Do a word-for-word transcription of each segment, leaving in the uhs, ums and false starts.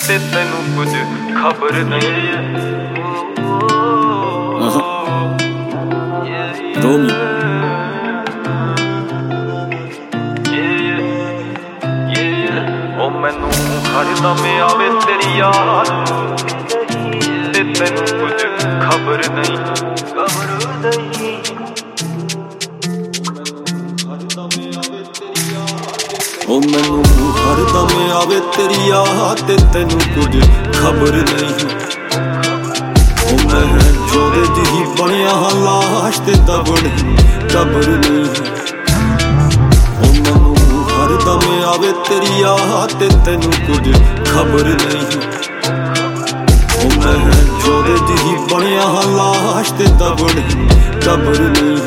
ते तेनू कुछ खबर नहीं। ओ मैनू हरदम आवे तेरी याद, ते तेनू कुछ खबर नहीं। ओ मैनू हरदम आवे तेरी याद, ते तेनू कुछ खबर नहीं। ओ मैं जोदे दी बनिया हाँ लाश, ते दबड़ कबर नहीं। ओ मैनू हरदम आवे तेरी याद, ते तेनू कुछ खबर नहीं। ओ मैं जोदे दी बनिया हाँ लाश, ते दबड़ कबर नहीं।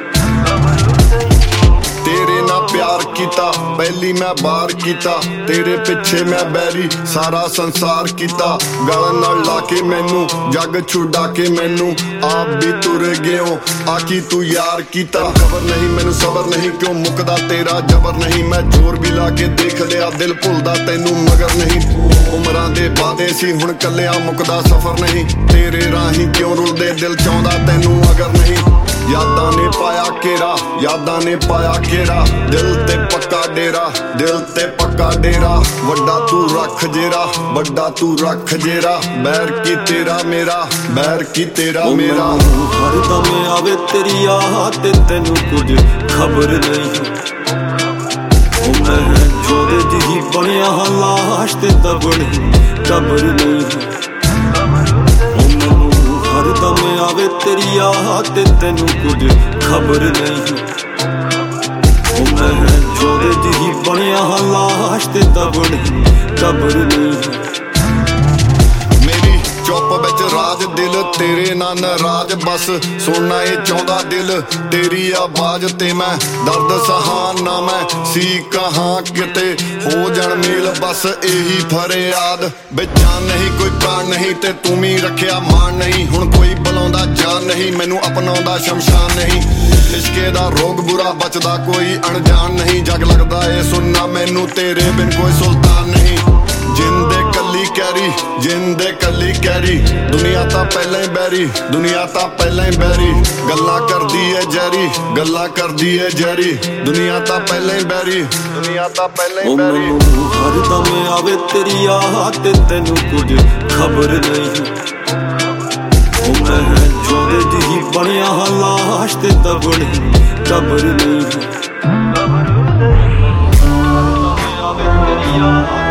तेरे ना प्यार कीता पहली मैं बार कीता, तेरे पिछे मैं बैरी सारा संसार कीता। गल नाल लाके मैनू जग छुड़ा के मैनू आप भी तुर गए आकी तू यार कीता। खबर नहीं मैनू सबर नहीं क्यों मुकदा तेरा जबर नहीं। मैं जोर भी लाके देख लिया दिल भुलदा तैनू मगर नहीं। उमरां दे वादे सी हुण कल्लिया मुकदा सफर नहीं। तेरे राही क्यों रुलदे दिल चाहुंदा तैनू अगर नहीं। यादां ने पाया घेरा यादां ने पाया घेरा, दिल ते पक्का डेरा दिल ते पक्का डेरा। वड्डा तू रख जेरा वड्डा तू रख जेरा, बैर की तेरा मेरा बैर की तेरा मेरा। हरदम आवे तेरी याद, ते तेनू कुछ खबर नहीं। ओ मैं जोदे दी बनिया हाँ लाश, ते दबड़ कबर नहीं। हरदम आवे तेरी याद, ते तेनू कुछ खबर नहीं। ओ मैं जोदे दी बनिया हाँ लाश, ते दबड़ कबर नहीं। मेरी चुप विच राज दिल तेरे ना नाराज बस सुनना ये चाहुंदा दिल तेरी आवाज ते मैं दर्द सहां ना मैं सी कहां किते हो जाण मेल बस यही फरियाद। विच जान नहीं कोई प्राण नहीं ते तू भी रखिया मान नहीं। हुण कोई बुलाउंदा जान नहीं मैनू अपनाउंदा शमशान नहीं। इश्के दा रोग बुरा बचदा कोई अनजान नहीं। जग लगदा ए सुनना मैनू तेरे बिन कोई सुल्तान नहीं। जिंदे कली कैरी जिंदे कली कैरी, दुनिया तां पहले ही बैरी दुनिया तां पहले ही बैरी। गल्लां करदी है जैरी गल्लां करदी है जैरी, दुनिया तां पहले ही बैरी दुनिया तां पहले ही बैरी। हरदम आवे तेरी याद, ते तेनू कुछ खबर नहीं। ओ मैं जोदे दी बनिया हाँ लाश, ते दबड़ कबर नहीं।